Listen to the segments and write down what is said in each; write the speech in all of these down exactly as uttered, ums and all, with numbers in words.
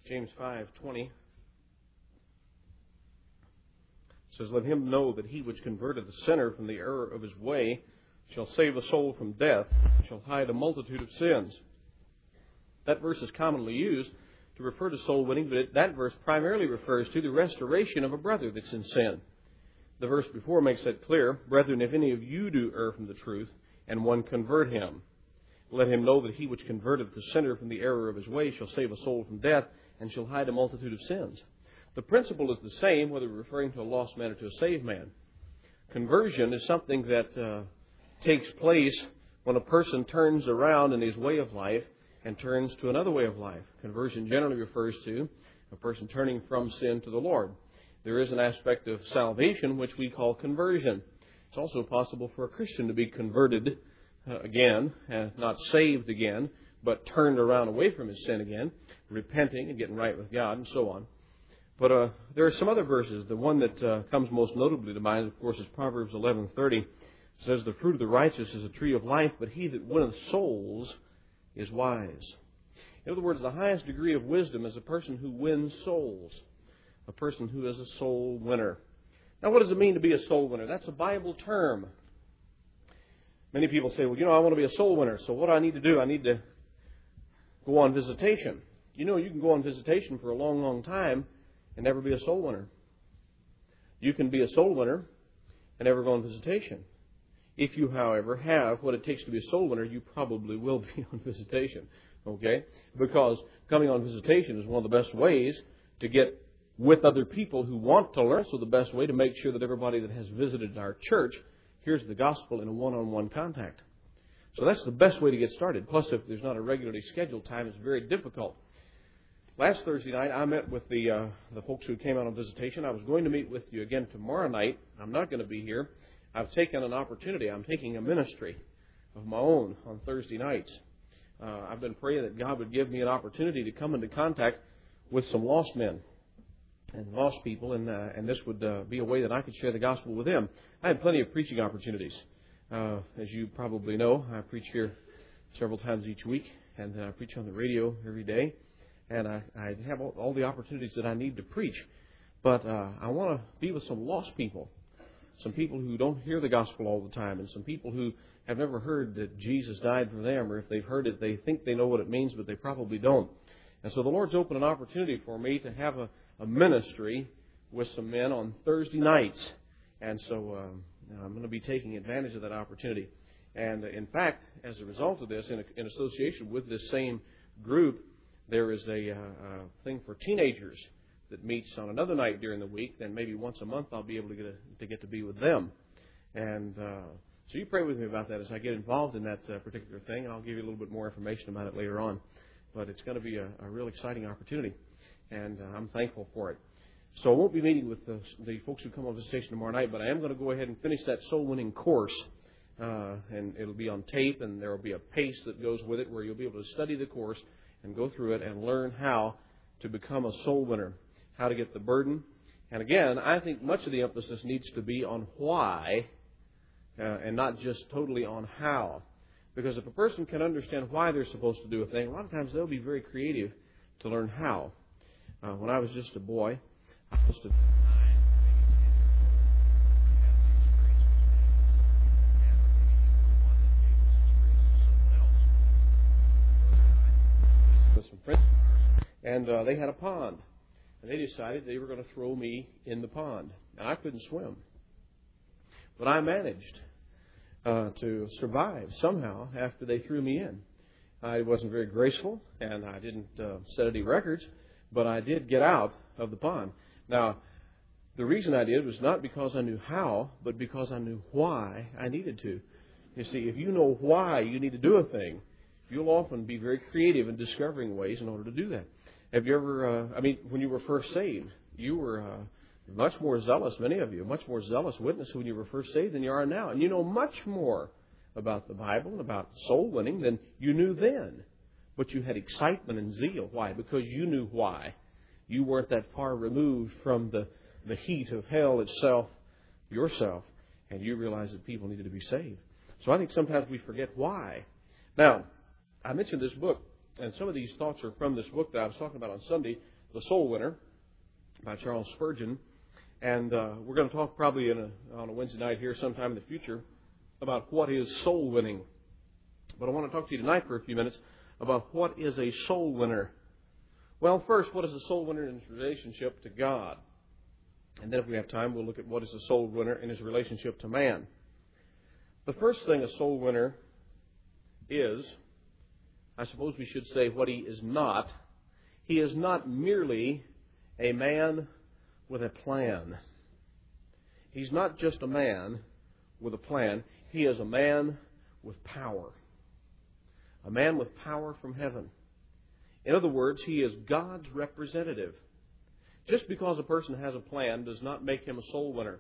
James five twenty says, "Let him know that he which converteth the sinner from the error of his way shall save a soul from death, and shall hide a multitude of sins." That verse is commonly used to refer to soul winning, but it, that verse primarily refers to the restoration of a brother that's in sin. The verse before makes that clear. "Brethren, if any of you do err from the truth, and one convert him, let him know that he which converteth the sinner from the error of his way shall save a soul from death, and shall hide a multitude of sins." The principle is the same, whether referring to a lost man or to a saved man. Conversion is something that uh, takes place when a person turns around in his way of life and turns to another way of life. Conversion generally refers to a person turning from sin to the Lord. There is an aspect of salvation which we call conversion. It's also possible for a Christian to be converted uh, again, uh, not saved again, but turned around away from his sin again, repenting and getting right with God and so on. But uh, there are some other verses. The one that uh, comes most notably to mind, of course, is Proverbs eleven thirty. It says, "The fruit of the righteous is a tree of life, but he that winneth souls is wise." In other words, the highest degree of wisdom is a person who wins souls, a person who is a soul winner. Now, what does it mean to be a soul winner? That's a Bible term. Many people say, well, you know, I want to be a soul winner, so what do I need to do? I need to go on visitation. You know, you can go on visitation for a long, long time and never be a soul winner. You can be a soul winner and never go on visitation. If you, however, have what it takes to be a soul winner, you probably will be on visitation. Okay? Because coming on visitation is one of the best ways to get with other people who want to learn. So the best way to make sure that everybody that has visited our church hears the gospel in a one-on-one contact. So that's the best way to get started. Plus, if there's not a regularly scheduled time, it's very difficult. Last Thursday night, I met with the uh, the folks who came out on visitation. I was going to meet with you again tomorrow night. I'm not going to be here. I've taken an opportunity. I'm taking a ministry of my own on Thursday nights. Uh, I've been praying that God would give me an opportunity to come into contact with some lost men and lost people, and uh, and this would uh, be a way that I could share the gospel with them. I have plenty of preaching opportunities. Uh, as you probably know, I preach here several times each week, and I preach on the radio every day, and I, I have all, all the opportunities that I need to preach. But uh, I want to be with some lost people, some people who don't hear the gospel all the time, and some people who have never heard that Jesus died for them, or if they've heard it, they think they know what it means, but they probably don't. And so the Lord's opened an opportunity for me to have a, a ministry with some men on Thursday nights. And so um, I'm going to be taking advantage of that opportunity. And uh, in fact, as a result of this, in, a, in association with this same group, there is a uh, uh, thing for teenagers that meets on another night during the week. Then maybe once a month I'll be able to get a, to get to be with them. And uh, so you pray with me about that as I get involved in that uh, particular thing, and I'll give you a little bit more information about it later on. But it's going to be a, a real exciting opportunity, and uh, I'm thankful for it. So I won't be meeting with the, the folks who come on visitation tomorrow night, but I am going to go ahead and finish that soul-winning course, uh, and it'll be on tape, and there will be a pace that goes with it where you'll be able to study the course and go through it and learn how to become a soul winner, how to get the burden. And again, I think much of the emphasis needs to be on why uh, and not just totally on how. Because if a person can understand why they're supposed to do a thing, a lot of times they'll be very creative to learn how. Uh, when I was just a boy, I was to with some friends, and uh, they had a pond, and they decided they were going to throw me in the pond, and I couldn't swim, but I managed uh, to survive somehow after they threw me in. I wasn't very graceful, and I didn't uh, set any records, but I did get out of the pond. Now, the reason I did was not because I knew how, but because I knew why I needed to. You see, if you know why you need to do a thing, you'll often be very creative in discovering ways in order to do that. Have you ever, uh, I mean, when you were first saved, you were uh, much more zealous, many of you, much more zealous witness when you were first saved than you are now. And you know much more about the Bible and about soul winning than you knew then. But you had excitement and zeal. Why? Because you knew why. You weren't that far removed from the, the heat of hell itself, yourself, and you realized that people needed to be saved. So I think sometimes we forget why. Now, I mentioned this book, And some of these thoughts are from this book that I was talking about on Sunday, The Soul Winner, by Charles Spurgeon. And uh, we're going to talk probably in a, on a Wednesday night here sometime in the future about what is soul winning. But I want to talk to you tonight for a few minutes about what is a soul winner. Well, first, what is a soul winner in his relationship to God? And then if we have time, we'll look at what is a soul winner in his relationship to man. The first thing a soul winner is, I suppose we should say what he is not. He is not merely a man with a plan. He's not just a man with a plan. He is a man with power. A man with power from heaven. In other words, he is God's representative. Just because a person has a plan does not make him a soul winner.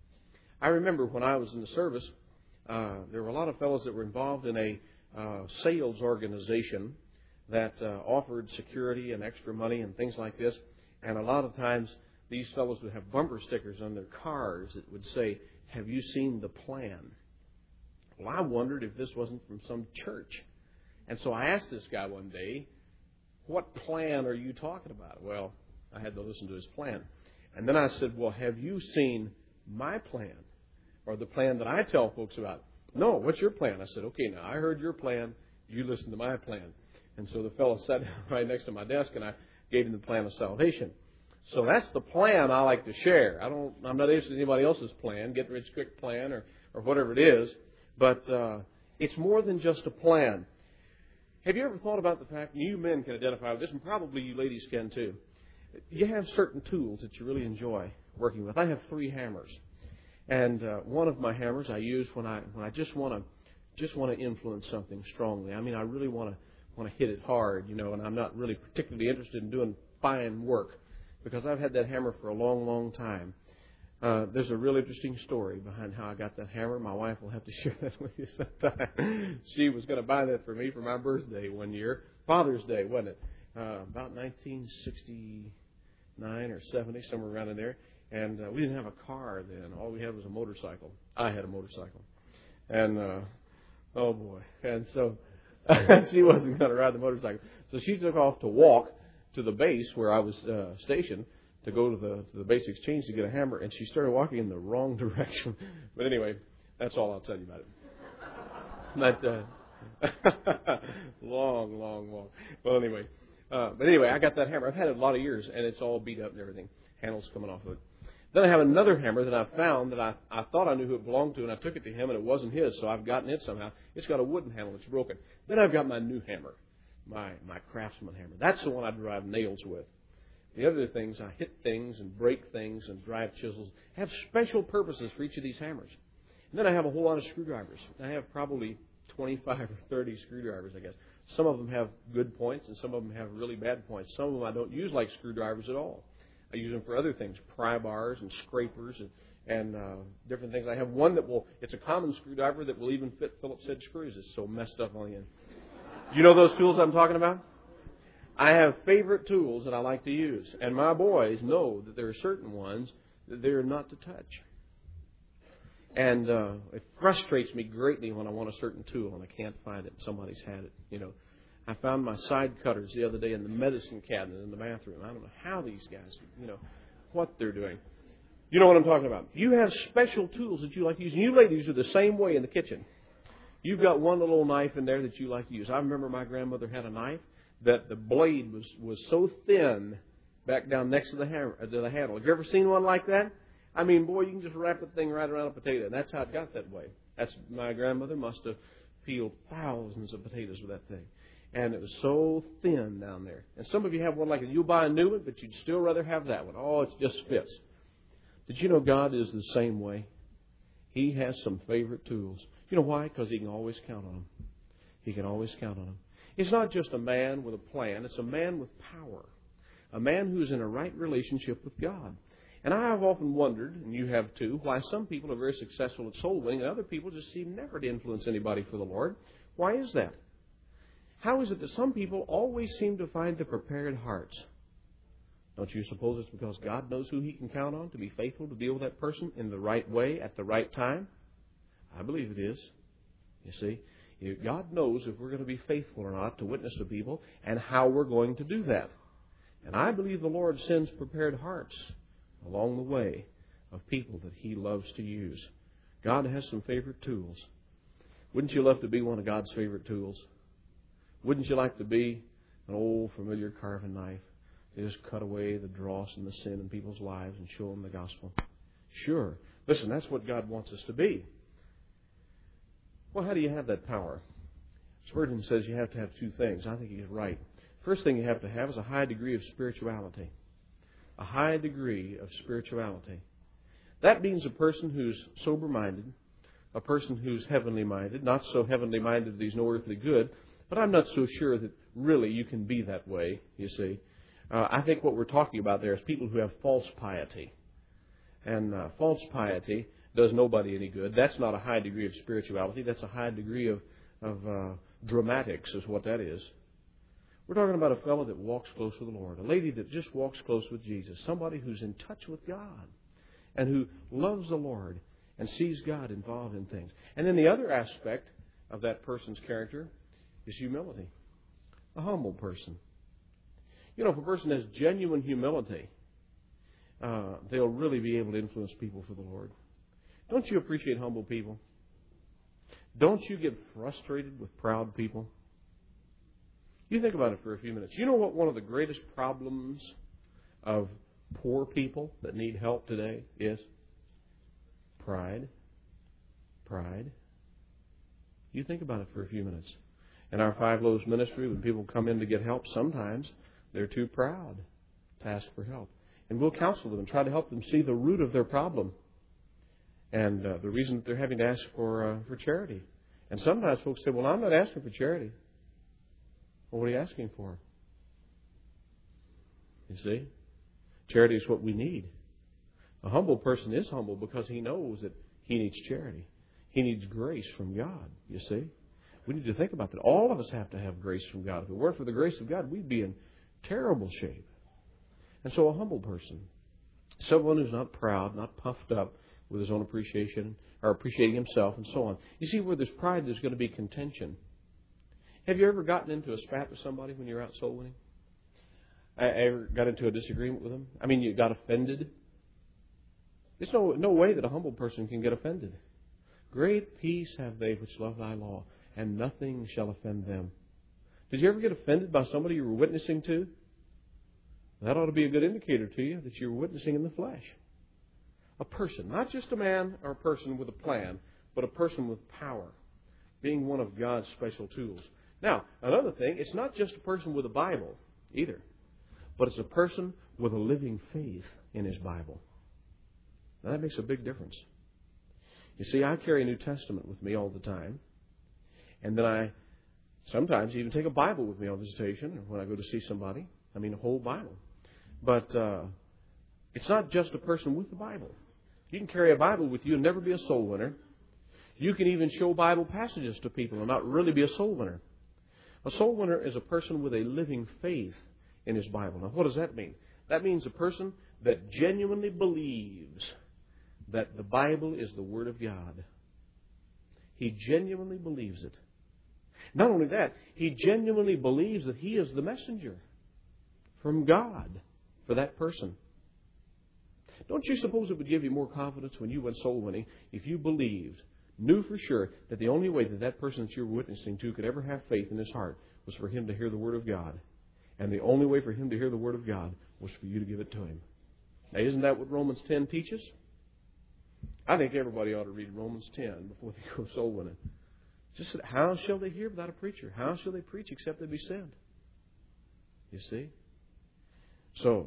I remember when I was in the service, uh, there were a lot of fellows that were involved in a uh, sales organization that uh, offered security and extra money and things like this. And a lot of times these fellows would have bumper stickers on their cars that would say, "Have you seen the plan?" Well, I wondered if this wasn't from some church. And so I asked this guy one day, "What plan are you talking about?" Well, I had to listen to his plan. And then I said, "Well, have you seen my plan? Or the plan that I tell folks about?" "No, what's your plan?" I said, "Okay, now I heard your plan. You listen to my plan." And so the fellow sat right next to my desk and I gave him the plan of salvation. So that's the plan I like to share. I don't, I'm not interested in anybody else's plan, get rich quick plan or, or whatever it is. But uh, it's more than just a plan. Have you ever thought about the fact, and you men can identify with this, and probably you ladies can too, you have certain tools that you really enjoy working with. I have three hammers. And uh, one of my hammers I use when I when I just want to just want to influence something strongly. I mean, I really want to want to hit it hard, you know, and I'm not really particularly interested in doing fine work because I've had that hammer for a long, long time. Uh, there's a real interesting story behind how I got that hammer. My wife will have to share that with you sometime. She was going to buy that for me for my birthday one year, Father's Day, wasn't it? Uh, about nineteen sixty-nine or seventy, somewhere around in there. And uh, we didn't have a car then. All we had was a motorcycle. I had a motorcycle. And, uh, oh boy. And so she wasn't going to ride the motorcycle. So she took off to walk to the base where I was uh, stationed to go to the to the base exchange to get a hammer. And she started walking in the wrong direction. But anyway, that's all I'll tell you about it. But, uh, long, long walk. Well, anyway. Uh, but anyway, I got that hammer. I've had it a lot of years, and it's all beat up and everything. Handle's coming off of it. Then I have another hammer that I found that I, I thought I knew who it belonged to, and I took it to him, and it wasn't his, so I've gotten it somehow. It's got a wooden handle. It's broken. Then I've got my new hammer, my my Craftsman hammer. That's the one I drive nails with. The other things, I hit things and break things and drive chisels. I have special purposes for each of these hammers. And then I have a whole lot of screwdrivers. I have probably twenty-five or thirty screwdrivers, I guess. Some of them have good points, and some of them have really bad points. Some of them I don't use like screwdrivers at all. I use them for other things, pry bars and scrapers and, and uh, different things. I have one that will, it's a common screwdriver that will even fit Phillips head screws. It's so messed up on the end. You know those tools I'm talking about? I have favorite tools that I like to use. And my boys know that there are certain ones that they're not to touch. And uh, it frustrates me greatly when I want a certain tool and I can't find it. Somebody's had it, you know. I found my side cutters the other day in the medicine cabinet in the bathroom. I don't know how these guys, you know, what they're doing. You know what I'm talking about. You have special tools that you like to use. And you ladies are the same way in the kitchen. You've got one little knife in there that you like to use. I remember my grandmother had a knife that the blade was, was so thin back down next to the, hammer, to the handle. Have you ever seen one like that? I mean, boy, you can just wrap the thing right around a potato. And that's how it got that way. That's my grandmother must have peeled thousands of potatoes with that thing. And it was so thin down there. And some of you have one like it. You'll buy a new one, but you'd still rather have that one. Oh, it just fits. Did you know God is the same way? He has some favorite tools. You know why? Because He can always count on them. He can always count on them. It's not just a man with a plan. It's a man with power. A man who's in a right relationship with God. And I have often wondered, and you have too, why some people are very successful at soul winning and other people just seem never to influence anybody for the Lord. Why is that? How is it that some people always seem to find the prepared hearts? Don't you suppose it's because God knows who He can count on to be faithful to deal with that person in the right way at the right time? I believe it is. You see, God knows if we're going to be faithful or not to witness to people and how we're going to do that. And I believe the Lord sends prepared hearts along the way of people that He loves to use. God has some favorite tools. Wouldn't you love to be one of God's favorite tools? Wouldn't you like to be an old familiar carving knife that just cut away the dross and the sin in people's lives and show them the gospel? Sure. Listen, that's what God wants us to be. Well, how do you have that power? Spurgeon says you have to have two things. I think he's right. First thing you have to have is a high degree of spirituality. A high degree of spirituality. That means a person who's sober-minded, a person who's heavenly-minded, not so heavenly-minded that he's no earthly good, but I'm not so sure that really you can be that way, you see. Uh, I think what we're talking about there is people who have false piety. And uh, false piety does nobody any good. That's not a high degree of spirituality. That's a high degree of, of uh, dramatics is what that is. We're talking about a fellow that walks close with the Lord, a lady that just walks close with Jesus, somebody who's in touch with God and who loves the Lord and sees God involved in things. And then the other aspect of that person's character is humility, a humble person. You know, if a person has genuine humility, uh, they'll really be able to influence people for the Lord. Don't you appreciate humble people? Don't you get frustrated with proud people? You think about it for a few minutes. You know what one of the greatest problems of poor people that need help today is? Pride. Pride. You think about it for a few minutes. In our Five Loaves ministry, when people come in to get help, sometimes they're too proud to ask for help. And we'll counsel them and try to help them see the root of their problem and uh, the reason that they're having to ask for uh, for charity. And sometimes folks say, well, I'm not asking for charity. Well, what are you asking for? You see? Charity is what we need. A humble person is humble because he knows that he needs charity. He needs grace from God, you see? We need to think about that. All of us have to have grace from God. If it weren't for the grace of God, we'd be in terrible shape. And so a humble person, someone who's not proud, not puffed up with his own appreciation or appreciating himself and so on. You see, where there's pride, there's going to be contention. Have you ever gotten into a spat with somebody when you're out soul winning? I ever got into a disagreement with them? I mean, you got offended? There's no, no way that a humble person can get offended. Great peace have they which love thy law, and nothing shall offend them. Did you ever get offended by somebody you were witnessing to? That ought to be a good indicator to you that you're witnessing in the flesh. A person, not just a man or a person with a plan, but a person with power, being one of God's special tools. Now, another thing, it's not just a person with a Bible either, but it's a person with a living faith in his Bible. Now, that makes a big difference. You see, I carry a New Testament with me all the time, and then I sometimes even take a Bible with me on visitation or when I go to see somebody. I mean, a whole Bible. But uh, it's not just a person with the Bible. You can carry a Bible with you and never be a soul winner. You can even show Bible passages to people and not really be a soul winner. A soul winner is a person with a living faith in his Bible. Now, what does that mean? That means a person that genuinely believes that the Bible is the Word of God. He genuinely believes it. Not only that, he genuinely believes that he is the messenger from God for that person. Don't you suppose it would give you more confidence when you went soul winning if you believed, knew for sure that the only way that that person that you were witnessing to could ever have faith in his heart was for him to hear the Word of God. And the only way for him to hear the Word of God was for you to give it to him. Now, isn't that what Romans ten teaches? I think everybody ought to read Romans ten before they go soul winning. Just how shall they hear without a preacher? How shall they preach except they be sent? You see? So,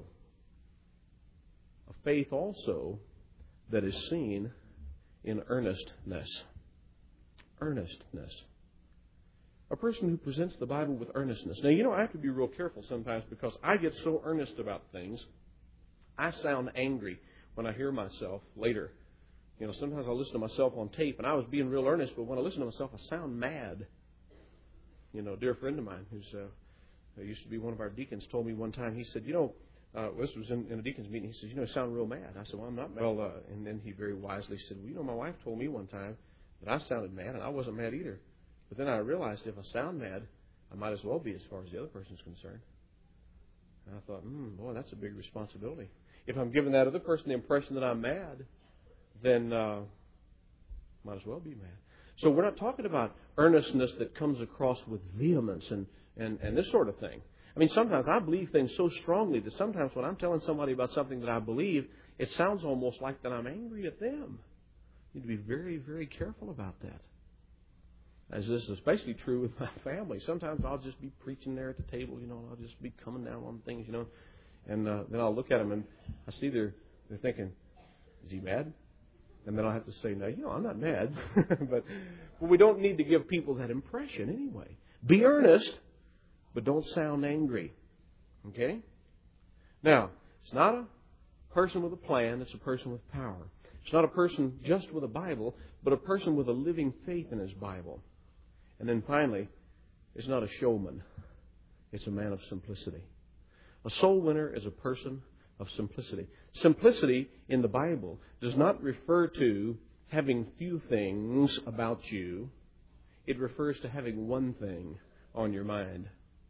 a faith also that is seen in earnestness. Earnestness. A person who presents the Bible with earnestness. Now, you know, I have to be real careful sometimes because I get so earnest about things. I sound angry when I hear myself later. You know, sometimes I listen to myself on tape, and I was being real earnest, but when I listen to myself, I sound mad. You know, a dear friend of mine who's uh, used to be one of our deacons told me one time, he said, you know, uh, this was in, in a deacon's meeting, he said, you know, you sound real mad. I said, well, I'm not mad. Well, uh, and then he very wisely said, well, you know, my wife told me one time that I sounded mad, and I wasn't mad either. But then I realized if I sound mad, I might as well be as far as the other person's concerned. And I thought, hmm, boy, that's a big responsibility. If I'm giving that other person the impression that I'm mad, then uh, might as well be mad. So we're not talking about earnestness that comes across with vehemence and, and, and this sort of thing. I mean, sometimes I believe things so strongly that sometimes when I'm telling somebody about something that I believe, it sounds almost like that I'm angry at them. You need to be very, very careful about that. As this is especially true with my family. Sometimes I'll just be preaching there at the table, you know, and I'll just be coming down on things, you know. And uh, then I'll look at them and I see they're, they're thinking, is he mad? And then I'll have to say, no, you know, I'm not mad. but, but we don't need to give people that impression anyway. Be earnest, but don't sound angry. Okay? Now, it's not a person with a plan. It's a person with power. It's not a person just with a Bible, but a person with a living faith in his Bible. And then finally, it's not a showman. It's a man of simplicity. A soul winner is a person of simplicity. Simplicity in the Bible does not refer to having few things about you. It refers to having one thing on your mind.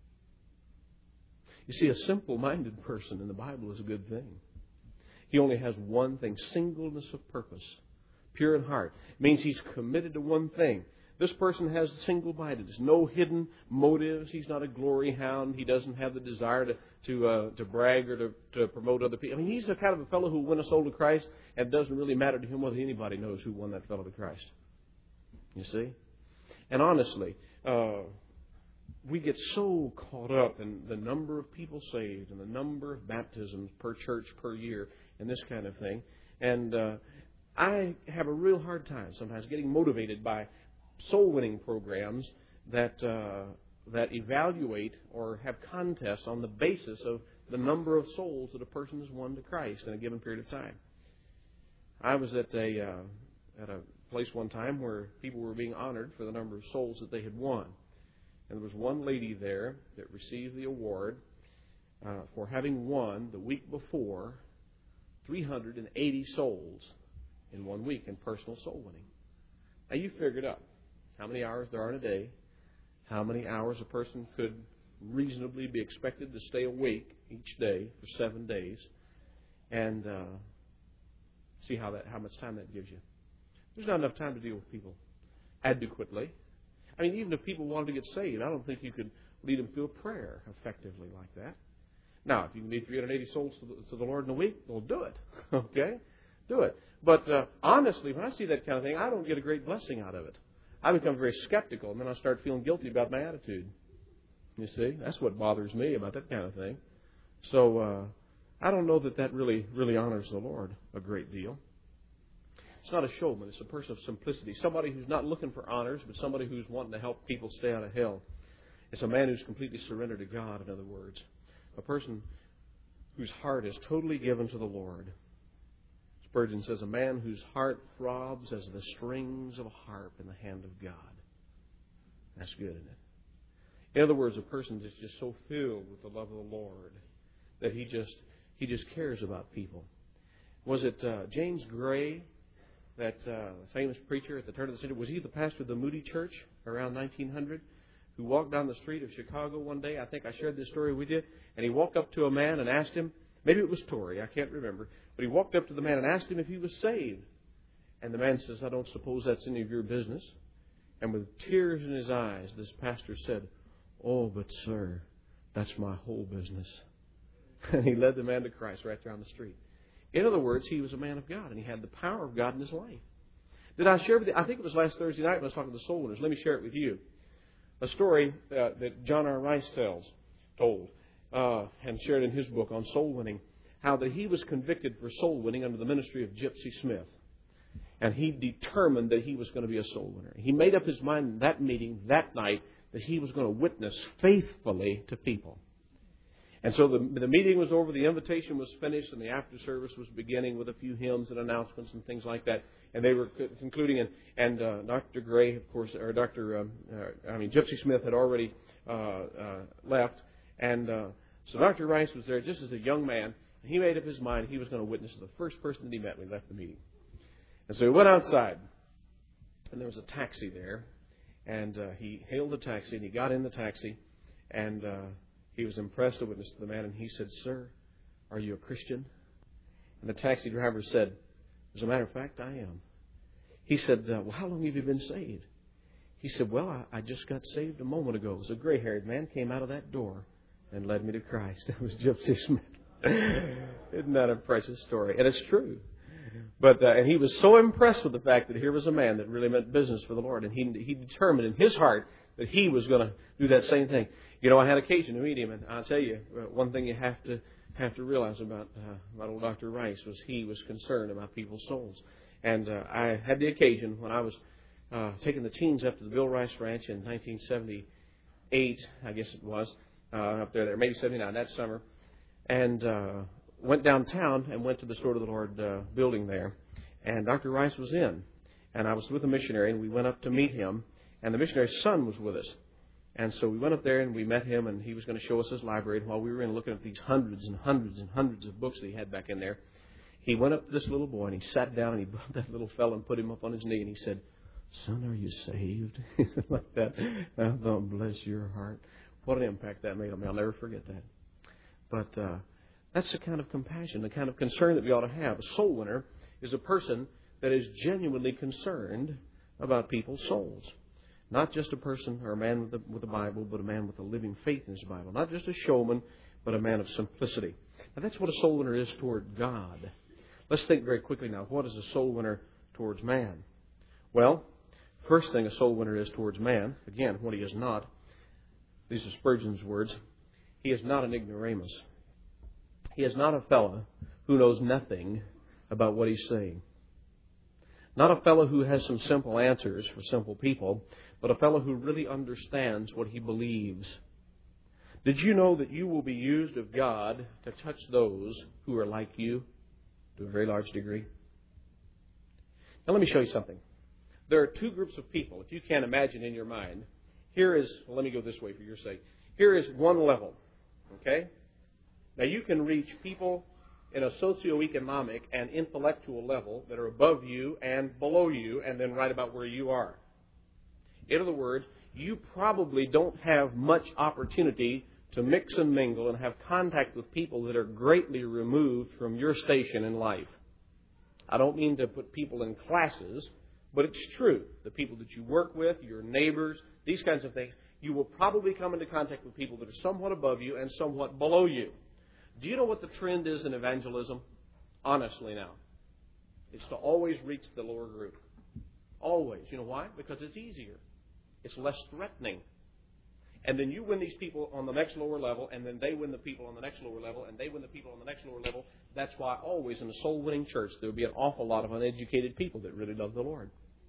You see, a simple-minded person in the Bible is a good thing. He only has one thing, singleness of purpose, pure in heart. It means he's committed to one thing. This person has single-mindedness, no hidden motives. He's not a glory hound. He doesn't have the desire to to, uh, to brag or to, to promote other people. I mean, he's the kind of a fellow who will win a soul to Christ, and it doesn't really matter to him whether anybody knows who won that fellow to Christ. You see? And honestly, uh, we get so caught up in the number of people saved and the number of baptisms per church per year and this kind of thing. And uh, I have a real hard time sometimes getting motivated by soul-winning programs that uh, that evaluate or have contests on the basis of the number of souls that a person has won to Christ in a given period of time. I was at a uh, at a place one time where people were being honored for the number of souls that they had won. And there was one lady there that received the award uh, for having won the week before three hundred eighty souls in one week in personal soul winning. Now you figured out how many hours there are in a day, how many hours a person could reasonably be expected to stay awake each day for seven days, and uh, see how that how much time that gives you. There's not enough time to deal with people adequately. I mean, even if people wanted to get saved, I don't think you could lead them through a prayer effectively like that. Now, if you can lead three hundred eighty souls to the, to the Lord in a week, well, do it. Okay? Do it. But uh, honestly, when I see that kind of thing, I don't get a great blessing out of it. I become very skeptical, and then I start feeling guilty about my attitude. You see? That's what bothers me about that kind of thing. So, uh, I don't know that that really, really honors the Lord a great deal. It's not a showman. It's a person of simplicity. Somebody who's not looking for honors, but somebody who's wanting to help people stay out of hell. It's a man who's completely surrendered to God, in other words. A person whose heart is totally given to the Lord. Spurgeon says, a man whose heart throbs as the strings of a harp in the hand of God. That's good, isn't it? In other words, a person that's just so filled with the love of the Lord that he just he just cares about people. Was it uh, James Gray, that uh, famous preacher at the turn of the century? Was he the pastor of the Moody Church around nineteen hundred? Who walked down the street of Chicago one day? I think I shared this story with you. And he walked up to a man and asked him, maybe it was Torrey, I can't remember. But he walked up to the man and asked him if he was saved. And the man says, I don't suppose that's any of your business. And with tears in his eyes, this pastor said, oh, but sir, that's my whole business. And he led the man to Christ right there on the street. In other words, he was a man of God, and he had the power of God in his life. Did I share with you? I think it was last Thursday night when I was talking to the soul winners. Let me share it with you. A story uh, that John R. Rice tells, told, uh, and shared in his book on soul winning, how that he was convicted for soul winning under the ministry of Gypsy Smith. And he determined that he was going to be a soul winner. He made up his mind in that meeting, that night, that he was going to witness faithfully to people. And so the, the meeting was over, the invitation was finished, and the after service was beginning with a few hymns and announcements and things like that. And they were concluding, and, and uh, Doctor Gray, of course, or Doctor, um, uh, I mean, Gypsy Smith had already uh, uh, left. And uh, so Doctor Rice was there just as a young man, and he made up his mind he was going to witness to the first person that he met when he left the meeting. And so he went outside, and there was a taxi there. And uh, he hailed a taxi, and he got in the taxi, and uh, he was impressed to witness to the man, and he said, "Sir, are you a Christian?" And the taxi driver said, "As a matter of fact, I am." He said, uh, "Well, how long have you been saved?" He said, "Well, I, I just got saved a moment ago." It was a gray-haired man came out of that door and led me to Christ. It was Gypsy Smith. Isn't that a precious story? And it's true. But uh, and he was so impressed with the fact that here was a man that really meant business for the Lord, and he he determined in his heart that he was going to do that same thing. You know, I had occasion to meet him, and I'll tell you uh, one thing you have to have to realize about uh, about old Doctor Rice was he was concerned about people's souls. And uh, I had the occasion when I was uh, taking the teens up to the Bill Rice Ranch in nineteen seventy-eight, I guess it was, uh, up there, there maybe seventy-nine, that summer, and uh, went downtown and went to the Sword of the Lord uh, building there. And Doctor Rice was in. And I was with a missionary, and we went up to meet him. And the missionary's son was with us. And so we went up there, and we met him, and he was going to show us his library. And while we were in looking at these hundreds and hundreds and hundreds of books that he had back in there, he went up to this little boy, and he sat down, and he brought that little fellow and put him up on his knee, and he said, "Son, are you saved?" He said like that. I thought, bless your heart. What an impact that made on me. I'll never forget that. But uh, that's the kind of compassion, the kind of concern that we ought to have. A soul winner is a person that is genuinely concerned about people's souls. Not just a person or a man with the, with the Bible, but a man with a living faith in his Bible. Not just a showman, but a man of simplicity. Now, that's what a soul winner is toward God. Let's think very quickly now. What is a soul winner towards man? Well, first thing a soul winner is towards man, again, what he is not, these are Spurgeon's words, he is not an ignoramus. He is not a fellow who knows nothing about what he's saying. Not a fellow who has some simple answers for simple people, but a fellow who really understands what he believes. Did you know that you will be used of God to touch those who are like you to a very large degree? Now let me show you something. There are two groups of people, if you can't imagine in your mind. Here is, well, let me go this way for your sake. Here is one level, okay? Now, you can reach people in a socioeconomic and intellectual level that are above you and below you and then right about where you are. In other words, you probably don't have much opportunity to mix and mingle and have contact with people that are greatly removed from your station in life. I don't mean to put people in classes, but it's true. The people that you work with, your neighbors, these kinds of things, you will probably come into contact with people that are somewhat above you and somewhat below you. Do you know what the trend is in evangelism? Honestly now. It's to always reach the lower group. Always. You know why? Because it's easier. It's less threatening. And then you win these people on the next lower level, and then they win the people on the next lower level, and they win the people on the next lower level. That's why always in a soul-winning church there will be an awful lot of uneducated people that really love the Lord.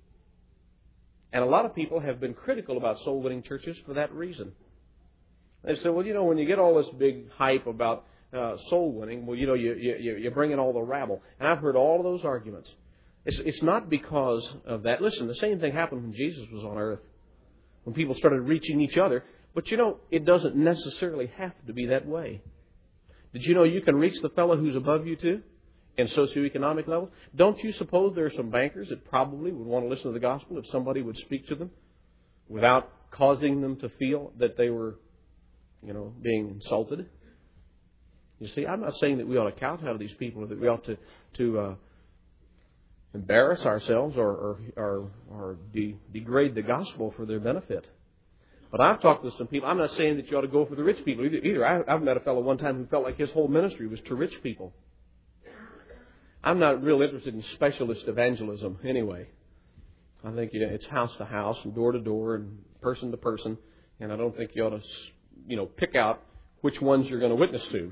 And a lot of people have been critical about soul-winning churches for that reason. They say, well, you know, when you get all this big hype about Uh, soul winning, well, you know, you, you, you bring in all the rabble. And I've heard all of those arguments. It's, it's not because of that. Listen, the same thing happened when Jesus was on earth, when people started reaching each other. But, you know, it doesn't necessarily have to be that way. Did you know you can reach the fellow who's above you, too, in socioeconomic levels? Don't you suppose there are some bankers that probably would want to listen to the gospel if somebody would speak to them without causing them to feel that they were, you know, being insulted? You see, I'm not saying that we ought to kowtow to these people or that we ought to, to uh, embarrass ourselves or, or, or, or de- degrade the gospel for their benefit. But I've talked to some people. I'm not saying that you ought to go for the rich people either. either. I, I've met a fellow one time who felt like his whole ministry was to rich people. I'm not real interested in specialist evangelism anyway. I think you know, it's house to house and door to door and person to person. And I don't think you ought to, you know, pick out which ones you're going to witness to.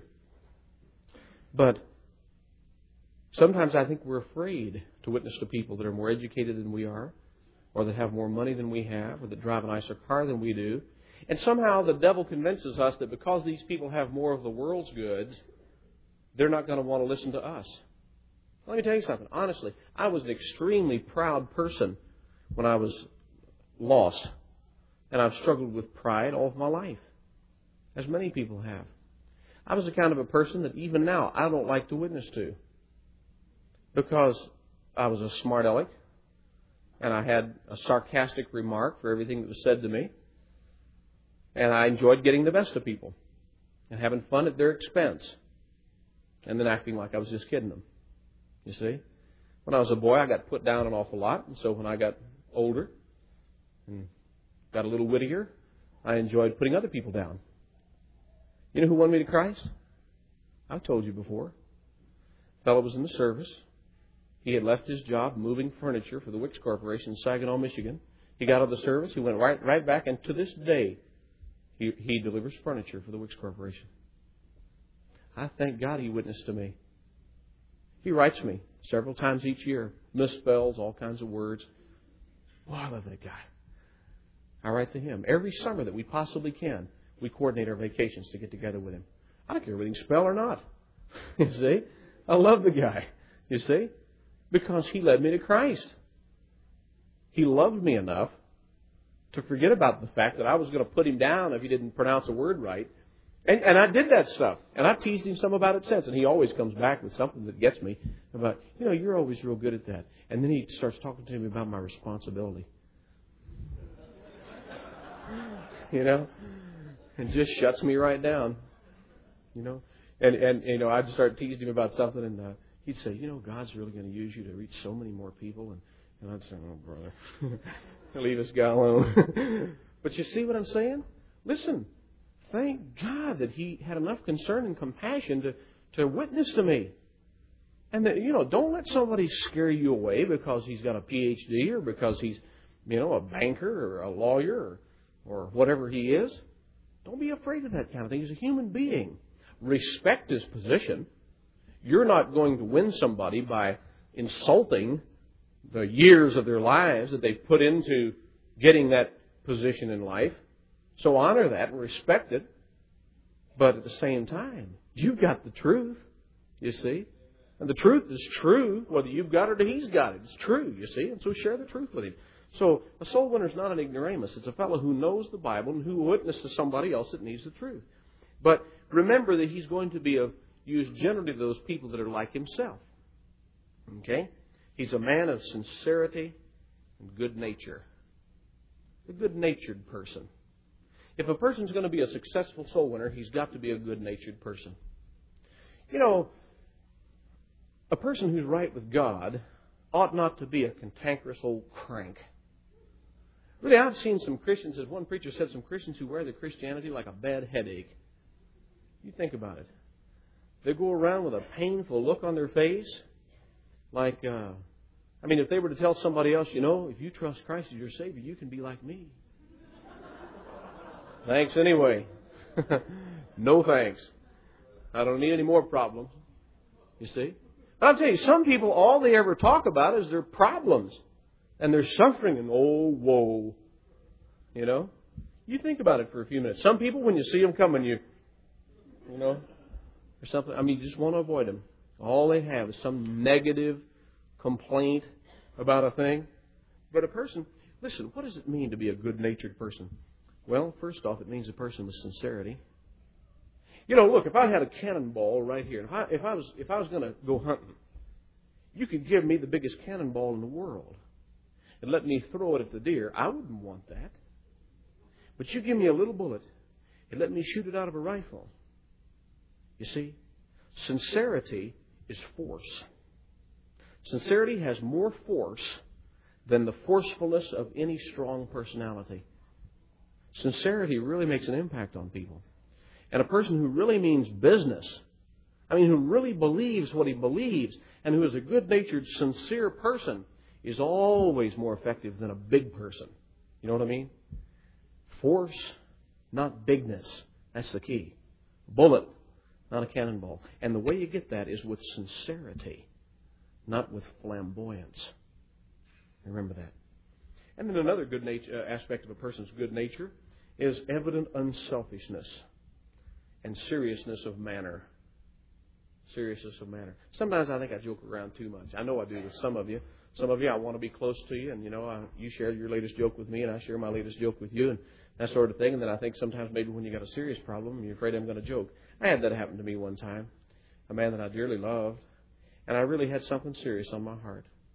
But sometimes I think we're afraid to witness to people that are more educated than we are, or that have more money than we have, or that drive a nicer car than we do. And somehow the devil convinces us that because these people have more of the world's goods, they're not going to want to listen to us. Let me tell you something. Honestly, I was an extremely proud person when I was lost. And I've struggled with pride all of my life, as many people have. I was the kind of a person that even now I don't like to witness to because I was a smart aleck And I had a sarcastic remark for everything that was said to me. And I enjoyed getting the best of people and having fun at their expense. And then acting like I was just kidding them. You see? When I was a boy, I got put down an awful lot. And so when I got older and got a little wittier, I enjoyed putting other people down. You know who won me to Christ? I've told you before. A fellow was in the service. He had left his job moving furniture for the Wicks Corporation in Saginaw, Michigan. He got out of the service. He went right right back, and to this day, he, he delivers furniture for the Wicks Corporation. I thank God he witnessed to me. He writes me several times each year, misspells all kinds of words. Oh, I love that guy. I write to him. Every summer that we possibly can, we coordinate our vacations to get together with him. I don't care whether he can spell or not. You see? I love the guy. You see? Because he led me to Christ. He loved me enough to forget about the fact that I was going to put him down if he didn't pronounce a word right. And, and I did that stuff. And I've teased him some about it since. And he always comes back with something that gets me about, you know, you're always real good at that. And then he starts talking to me about my responsibility. You know? And just shuts me right down. You know? And, and you know, I'd start teasing him about something, and uh, he'd say, you know, God's really going to use you to reach so many more people. And, and I'd say, oh, brother, leave this guy alone. But you see what I'm saying? Listen, thank God that he had enough concern and compassion to, to witness to me. And, that, you know, don't let somebody scare you away because he's got a P H D or because he's, you know, a banker or a lawyer or, or whatever he is. Don't be afraid of that kind of thing. He's a human being. Respect his position. You're not going to win somebody by insulting the years of their lives that they've put into getting that position in life. So honor that and respect it. But at the same time, you've got the truth, you see. And the truth is true, whether you've got it or he's got it. It's true, you see. And so share the truth with him. So a soul winner is not an ignoramus. It's a fellow who knows the Bible and who witnesses to somebody else that needs the truth. But remember that he's going to be a, used generally to those people that are like himself. Okay? He's a man of sincerity and good nature. A good-natured person. If a person's going to be a successful soul winner, he's got to be a good-natured person. You know, a person who's right with God ought not to be a cantankerous old crank. Really, I've seen some Christians, as one preacher said, some Christians who wear their Christianity like a bad headache. You think about it. They go around with a painful look on their face. Like, uh, I mean, if they were to tell somebody else, you know, if you trust Christ as your Savior, you can be like me. Thanks anyway. No thanks. I don't need any more problems. You see? But I'll tell you, some people, all they ever talk about is their problems. And their suffering and, oh, woe. You know? You think about it for a few minutes. Some people, when you see them coming, you, you know, or something, I mean, you just want to avoid them. All they have is some negative complaint about a thing. But a person, listen, what does it mean to be a good-natured person? Well, first off, it means a person with sincerity. You know, look, if I had a cannonball right here, if I, if I was if I was going to go hunting, you could give me the biggest cannonball in the world and let me throw it at the deer. I wouldn't want that. But you give me a little bullet and let me shoot it out of a rifle. You see, sincerity is force. Sincerity has more force than the forcefulness of any strong personality. Sincerity really makes an impact on people. And a person who really means business, I mean, who really believes what he believes, and who is a good-natured, sincere person, is always more effective than a big person. You know what I mean? Force, not bigness. That's the key. Bullet, not a cannonball. And the way you get that is with sincerity, not with flamboyance. Remember that. And then another good nature, uh, aspect of a person's good nature is evident unselfishness and seriousness of manner. Seriousness of manner. Sometimes I think I joke around too much. I know I do with some of you. Some of you, I want to be close to you, and you know, I, you share your latest joke with me, and I share my latest joke with you, and that sort of thing. And then I think sometimes maybe when you got a serious problem, you're afraid I'm going to joke. I had that happen to me one time. A man that I dearly loved, and I really had something serious on my heart.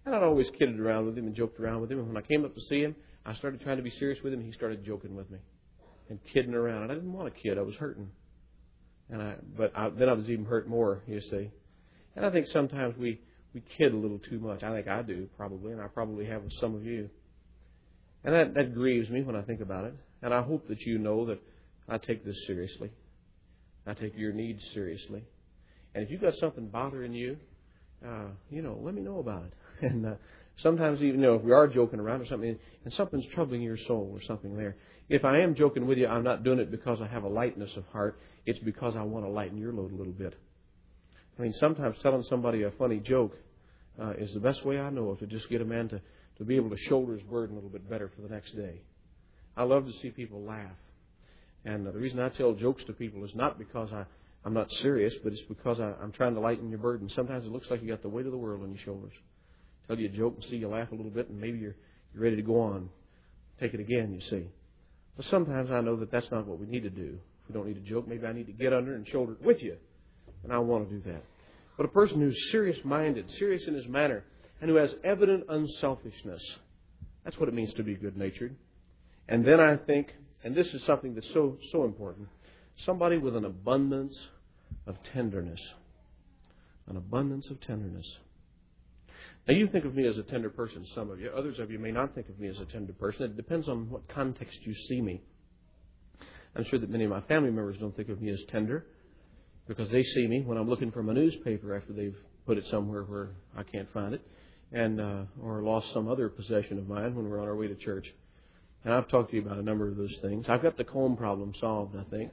And I'd always kidded around with him and joked around with him. And when I came up to see him, I started trying to be serious with him. He started joking with me and kidding around. And I didn't want to kid. I was hurting. And I, but I, then I was even hurt more, you see. And I think sometimes we, we kid a little too much. I think I do, probably, and I probably have with some of you. And that, that grieves me when I think about it. And I hope that you know that I take this seriously. I take your needs seriously. And if you've got something bothering you, uh, you know, let me know about it. And uh, sometimes, even you know, if we are joking around or something, and something's troubling your soul or something there, if I am joking with you, I'm not doing it because I have a lightness of heart. It's because I want to lighten your load a little bit. I mean, sometimes telling somebody a funny joke uh, is the best way I know of to just get a man to, to be able to shoulder his burden a little bit better for the next day. I love to see people laugh. And uh, the reason I tell jokes to people is not because I, I'm not serious, but it's because I, I'm trying to lighten your burden. Sometimes it looks like you got the weight of the world on your shoulders. Tell you a joke and see you laugh a little bit, and maybe you're, you're ready to go on. Take it again, you see. But sometimes I know that that's not what we need to do. If we don't need a joke, maybe I need to get under and shoulder it with you. And I want to do that. But a person who's serious-minded, serious in his manner, and who has evident unselfishness, that's what it means to be good-natured. And then I think, and this is something that's so, so important, somebody with an abundance of tenderness. An abundance of tenderness. Now, you think of me as a tender person, some of you. Others of you may not think of me as a tender person. It depends on what context you see me. I'm sure that many of my family members don't think of me as tender because they see me when I'm looking for my newspaper after they've put it somewhere where I can't find it, and uh, or lost some other possession of mine when we're on our way to church. And I've talked to you about a number of those things. I've got the comb problem solved, I think.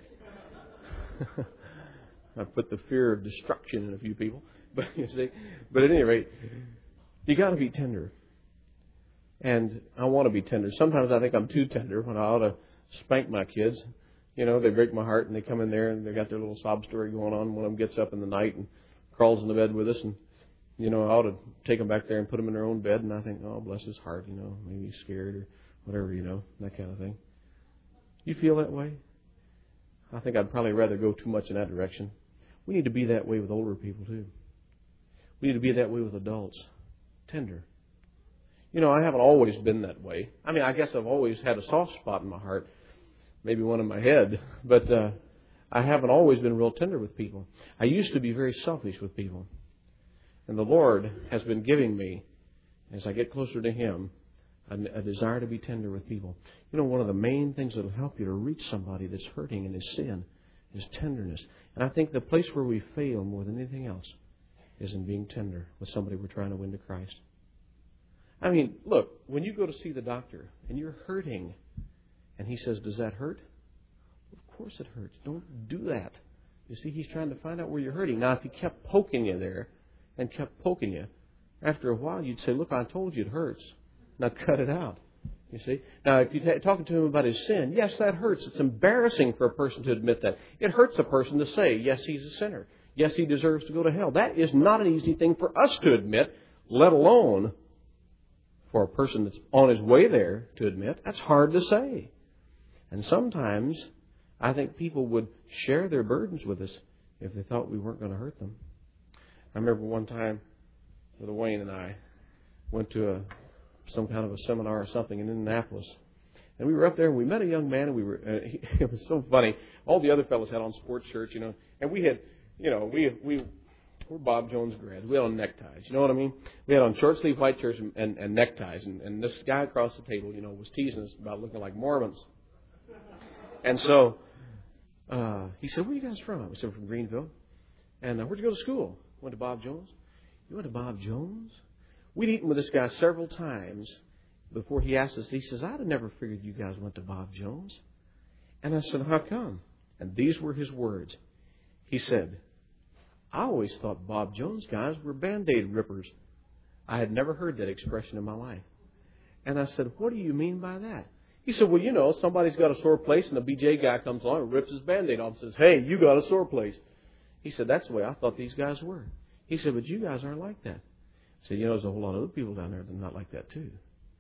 I've put the fear of destruction in a few people. But you see, but at any rate, you got to be tender. And I want to be tender. Sometimes I think I'm too tender when I ought to spank my kids. You know, they break my heart and they come in there and they got their little sob story going on. One of them gets up in the night and crawls in the bed with us. And, you know, I ought to take them back there and put them in their own bed. And I think, oh, bless his heart, you know, maybe he's scared or whatever, you know, that kind of thing. You feel that way? I think I'd probably rather go too much in that direction. We need to be that way with older people, too. We need to be that way with adults. Tender. You know, I haven't always been that way. I mean, I guess I've always had a soft spot in my heart, maybe one in my head, but uh, I haven't always been real tender with people. I used to be very selfish with people. And the Lord has been giving me, as I get closer to Him, a, a desire to be tender with people. You know, one of the main things that will help you to reach somebody that's hurting in his sin is tenderness. And I think the place where we fail more than anything else is in being tender with somebody we're trying to win to Christ. I mean, look, when you go to see the doctor and you're hurting and he says, does that hurt? Of course it hurts. Don't do that. You see, he's trying to find out where you're hurting. Now, if he kept poking you there and kept poking you, after a while you'd say, look, I told you it hurts. Now cut it out. You see? Now, if you're talking to him about his sin, yes, that hurts. It's embarrassing for a person to admit that. It hurts a person to say, yes, he's a sinner. Yes, he deserves to go to hell. That is not an easy thing for us to admit, let alone for a person that's on his way there to admit. That's hard to say. And sometimes I think people would share their burdens with us if they thought we weren't going to hurt them. I remember one time, Brother Wayne and I went to a, some kind of a seminar or something in Indianapolis. And we were up there and we met a young man, and we were, uh, he, it was so funny. All the other fellows had on sports shirts, you know, and we had, you know, we, we, we're Bob Jones grads. We had on neckties, you know what I mean? We had on short sleeve white shirts and, and, and neckties. And, and this guy across the table, you know, was teasing us about looking like Mormons. And so uh, he said, where are you guys from? We said, from Greenville. And uh, where'd you go to school? Went to Bob Jones. You went to Bob Jones? We'd eaten with this guy several times before he asked us. He says, I'd have never figured you guys went to Bob Jones. And I said, how come? And these were his words. He said, I always thought Bob Jones guys were Band-Aid rippers. I had never heard that expression in my life. And I said, what do you mean by that? He said, well, you know, somebody's got a sore place and a B J guy comes along and rips his Band-Aid off and says, hey, you got a sore place. He said, that's the way I thought these guys were. He said, but you guys aren't like that. I said, you know, there's a whole lot of other people down there that are not like that too.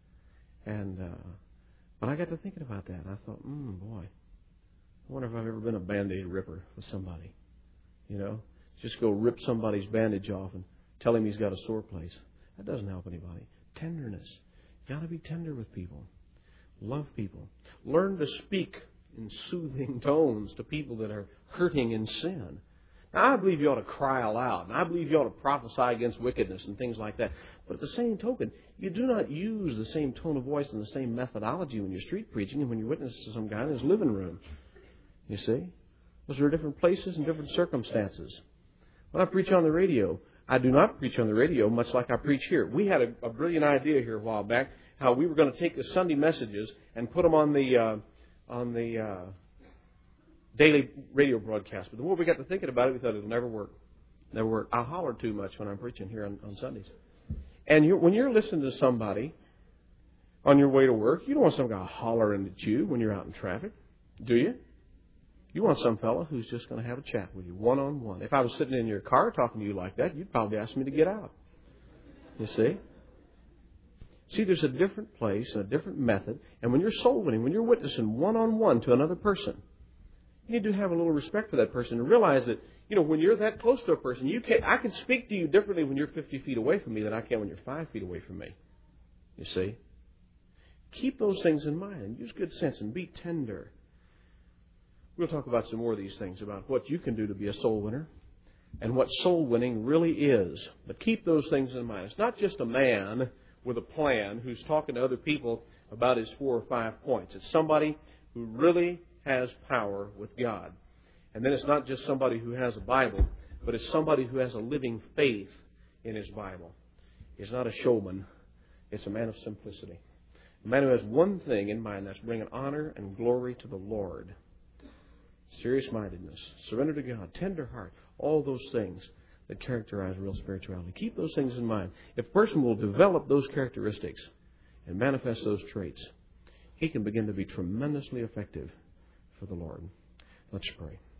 And, uh, but I got to thinking about that. And I thought, hmm, boy, I wonder if I've ever been a Band-Aid ripper with somebody. You know, just go rip somebody's bandage off and tell him he's got a sore place. That doesn't help anybody. Tenderness. You got to be tender with people. Love people. Learn to speak in soothing tones to people that are hurting in sin. Now, I believe you ought to cry aloud, and I believe you ought to prophesy against wickedness and things like that. But at the same token, you do not use the same tone of voice and the same methodology when you're street preaching and when you're witnessing to some guy in his living room. You see? Those are different places and different circumstances. When I preach on the radio, I do not preach on the radio much like I preach here. We had a, a brilliant idea here a while back how we were going to take the Sunday messages and put them on the uh, on the uh, daily radio broadcast. But the more we got to thinking about it, we thought it'll never work. Never work. I holler too much when I'm preaching here on, on Sundays. And you, when you're listening to somebody on your way to work, you don't want some guy hollering at you when you're out in traffic, do you? You want some fellow who's just going to have a chat with you, one-on-one. If I was sitting in your car talking to you like that, you'd probably ask me to get out. You see? See, there's a different place and a different method. And when you're soul winning, when you're witnessing one-on-one to another person, you need to have a little respect for that person and realize that, you know, when you're that close to a person, you can I can speak to you differently when you're fifty feet away from me than I can when you're five feet away from me. You see? Keep those things in mind and use good sense and be tender. We'll talk about some more of these things, about what you can do to be a soul winner and what soul winning really is. But keep those things in mind. It's not just a man with a plan who's talking to other people about his four or five points. It's somebody who really has power with God. And then it's not just somebody who has a Bible, but it's somebody who has a living faith in his Bible. He's not a showman. It's a man of simplicity. A man who has one thing in mind, that's bringing honor and glory to the Lord. Serious-mindedness, surrender to God, tender heart, all those things that characterize real spirituality. Keep those things in mind. If a person will develop those characteristics and manifest those traits, he can begin to be tremendously effective for the Lord. Let's pray.